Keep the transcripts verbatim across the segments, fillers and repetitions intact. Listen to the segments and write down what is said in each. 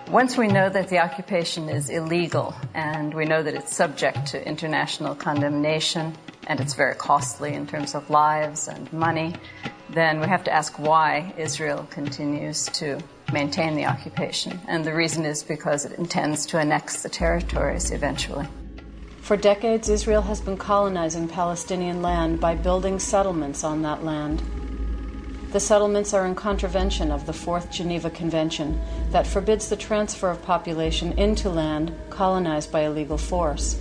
Once we know that the occupation is illegal and we know that it's subject to international condemnation and it's very costly in terms of lives and money, then we have to ask why Israel continues to maintain the occupation. And the reason is because it intends to annex the territories eventually. For decades, Israel has been colonizing Palestinian land by building settlements on that land. The settlements are in contravention of the Fourth Geneva Convention that forbids the transfer of population into land colonized by illegal force.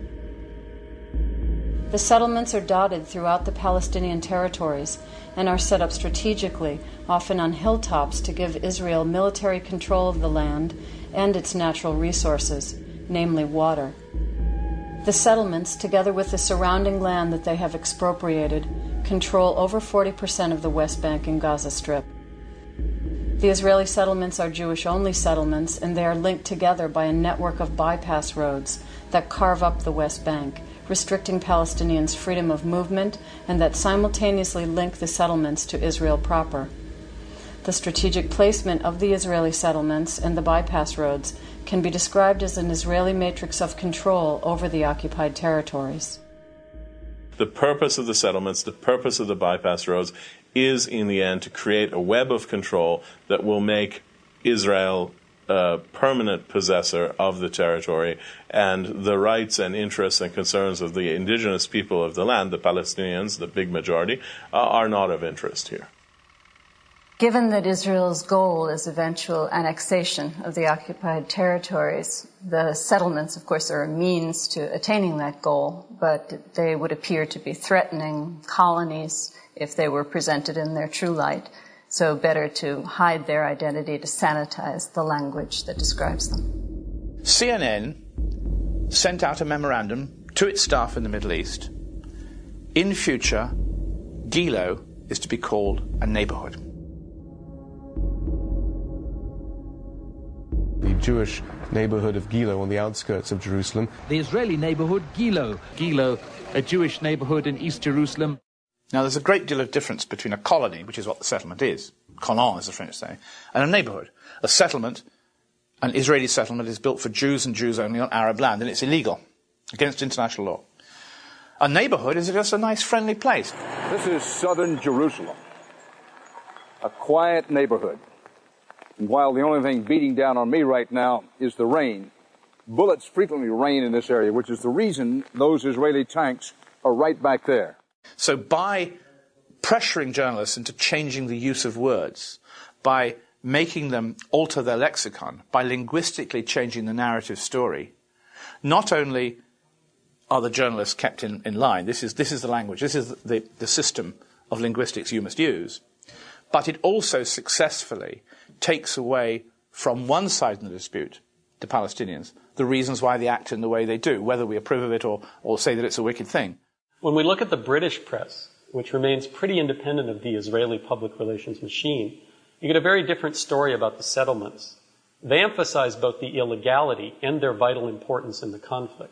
The settlements are dotted throughout the Palestinian territories and are set up strategically, often on hilltops, to give Israel military control of the land and its natural resources, namely water. The settlements, together with the surrounding land that they have expropriated, control over forty percent of the West Bank and Gaza Strip. The Israeli settlements are Jewish-only settlements, and they are linked together by a network of bypass roads that carve up the West Bank, restricting Palestinians' freedom of movement, and that simultaneously link the settlements to Israel proper. The strategic placement of the Israeli settlements and the bypass roads can be described as an Israeli matrix of control over the occupied territories. The purpose of the settlements, the purpose of the bypass roads, is in the end to create a web of control that will make Israel a permanent possessor of the territory, and the rights and interests and concerns of the indigenous people of the land, the Palestinians, the big majority, uh, are not of interest here. Given that Israel's goal is eventual annexation of the occupied territories, the settlements, of course, are a means to attaining that goal, but they would appear to be threatening colonies if they were presented in their true light. So better to hide their identity, to sanitize the language that describes them. C N N sent out a memorandum to its staff in the Middle East. In future, Gilo is to be called a neighborhood. The Jewish neighborhood of Gilo on the outskirts of Jerusalem. The Israeli neighborhood Gilo. Gilo, a Jewish neighborhood in East Jerusalem. Now, there's a great deal of difference between a colony, which is what the settlement is, colon as the French say, and a neighborhood. A settlement, an Israeli settlement, is built for Jews and Jews only on Arab land, and it's illegal, against international law. A neighborhood is just a nice, friendly place. This is southern Jerusalem, a quiet neighborhood. And while the only thing beating down on me right now is the rain, bullets frequently rain in this area, which is the reason those Israeli tanks are right back there. So by pressuring journalists into changing the use of words, by making them alter their lexicon, by linguistically changing the narrative story, not only are the journalists kept in, in line, this is, this is the language, this is the, the system of linguistics you must use, but it also successfully takes away from one side in the dispute, the Palestinians, the reasons why they act in the way they do, whether we approve of it or, or say that it's a wicked thing. When we look at the British press, which remains pretty independent of the Israeli public relations machine, you get a very different story about the settlements. They emphasize both the illegality and their vital importance in the conflict.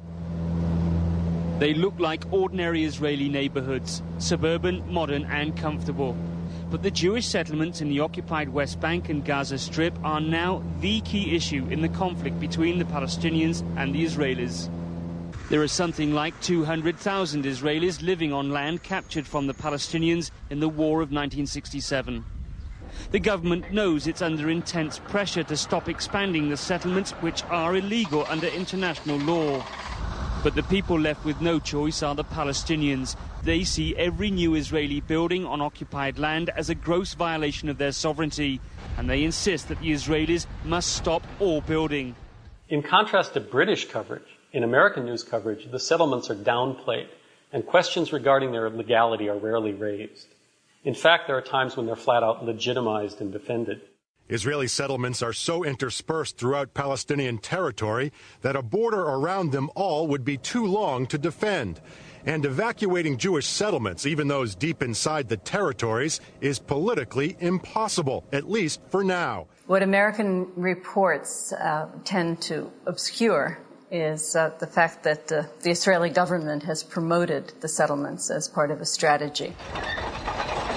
They look like ordinary Israeli neighborhoods, suburban, modern and comfortable. But the Jewish settlements in the occupied West Bank and Gaza Strip are now the key issue in the conflict between the Palestinians and the Israelis. There are something like two hundred thousand Israelis living on land captured from the Palestinians in the war of nineteen sixty-seven. The government knows it's under intense pressure to stop expanding the settlements, which are illegal under international law. But the people left with no choice are the Palestinians. They see every new Israeli building on occupied land as a gross violation of their sovereignty, and they insist that the Israelis must stop all building. In contrast to British coverage, in American news coverage, the settlements are downplayed, and questions regarding their legality are rarely raised. In fact, there are times when they're flat out legitimized and defended. Israeli settlements are so interspersed throughout Palestinian territory that a border around them all would be too long to defend. And evacuating Jewish settlements, even those deep inside the territories, is politically impossible, at least for now. What American reports uh, tend to obscure is uh, the fact that uh, the Israeli government has promoted the settlements as part of a strategy.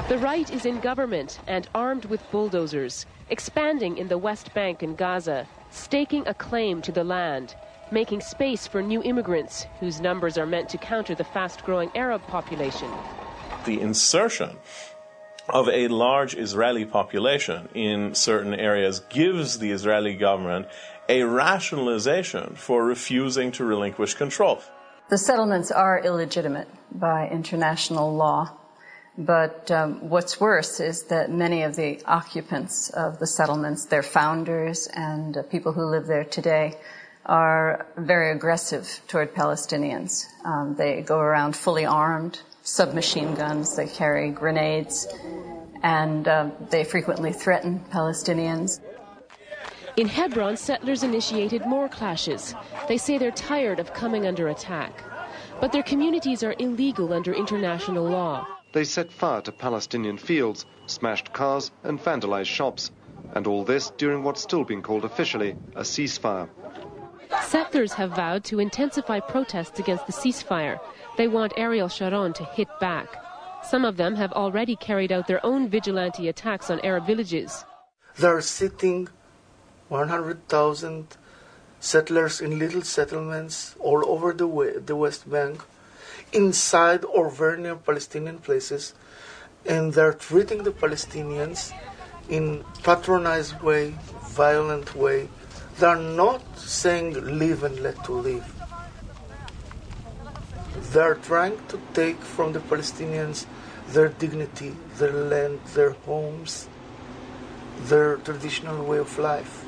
The right is in government and armed with bulldozers, expanding in the West Bank and Gaza, staking a claim to the land, making space for new immigrants whose numbers are meant to counter the fast-growing Arab population. The insertion of a large Israeli population in certain areas gives the Israeli government a rationalization for refusing to relinquish control. The settlements are illegitimate by international law, but um, what's worse is that many of the occupants of the settlements, their founders and uh, people who live there today, are very aggressive toward Palestinians. Um, they go around fully armed, submachine guns, they carry grenades, and uh, they frequently threaten Palestinians. In Hebron, settlers initiated more clashes. They say they're tired of coming under attack. But their communities are illegal under international law. They set fire to Palestinian fields, smashed cars and vandalized shops. And all this during what's still being called officially a ceasefire. Settlers have vowed to intensify protests against the ceasefire. They want Ariel Sharon to hit back. Some of them have already carried out their own vigilante attacks on Arab villages. They're sitting one hundred thousand settlers in little settlements all over the, way, the West Bank, inside or very near Palestinian places, and they're treating the Palestinians in patronized way, violent way. They're not saying live and let to live. They're trying to take from the Palestinians their dignity, their land, their homes, their traditional way of life.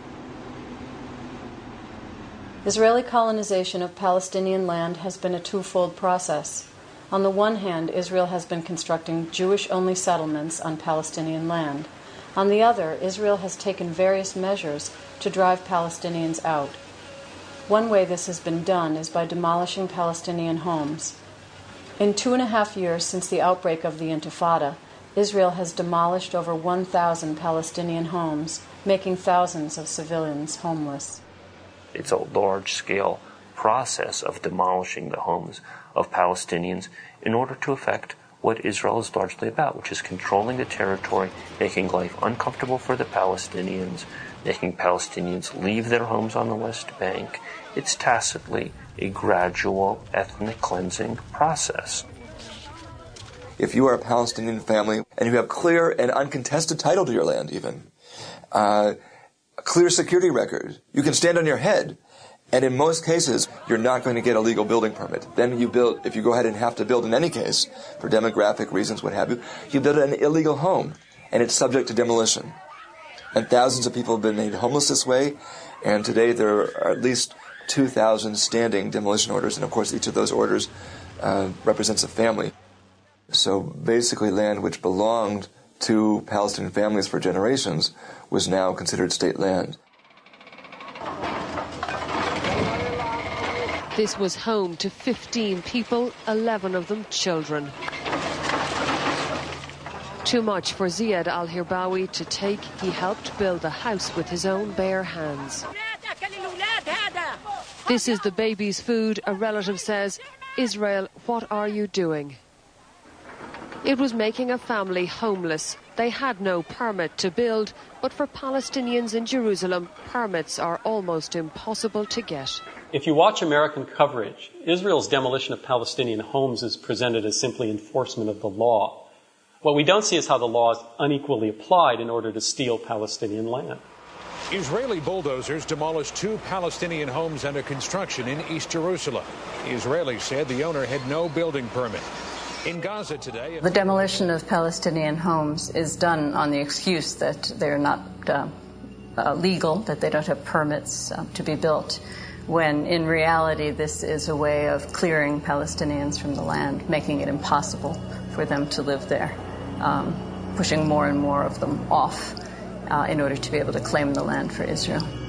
Israeli colonization of Palestinian land has been a twofold process. On the one hand, Israel has been constructing Jewish-only settlements on Palestinian land. On the other, Israel has taken various measures to drive Palestinians out. One way this has been done is by demolishing Palestinian homes. In two and a half years since the outbreak of the Intifada, Israel has demolished over one thousand Palestinian homes, making thousands of civilians homeless. It's a large-scale process of demolishing the homes of Palestinians in order to effect what Israel is largely about, which is controlling the territory, making life uncomfortable for the Palestinians, making Palestinians leave their homes on the West Bank. It's tacitly a gradual ethnic cleansing process. If you are a Palestinian family and you have clear and uncontested title to your land even, uh, a clear security record, you can stand on your head. And in most cases, you're not going to get a legal building permit. Then you build, if you go ahead and have to build in any case, for demographic reasons, what have you, you build an illegal home, and it's subject to demolition. And thousands of people have been made homeless this way, and today there are at least two thousand standing demolition orders, and of course each of those orders uh, represents a family. So basically land which belonged to Palestinian families for generations was now considered state land. This was home to fifteen people, eleven of them children. Too much for Ziad al-Hirbawi to take. He helped build the house with his own bare hands. This is the baby's food, a relative says. Israel, what are you doing? It was making a family homeless. They had no permit to build, but for Palestinians in Jerusalem, permits are almost impossible to get. If you watch American coverage, Israel's demolition of Palestinian homes is presented as simply enforcement of the law. What we don't see is how the law is unequally applied in order to steal Palestinian land. Israeli bulldozers demolished two Palestinian homes under construction in East Jerusalem. Israelis said the owner had no building permit. In Gaza today, the demolition of Palestinian homes is done on the excuse that they're not uh, uh, legal, that they don't have permits uh, to be built, when in reality this is a way of clearing Palestinians from the land, making it impossible for them to live there, um, pushing more and more of them off uh, in order to be able to claim the land for Israel.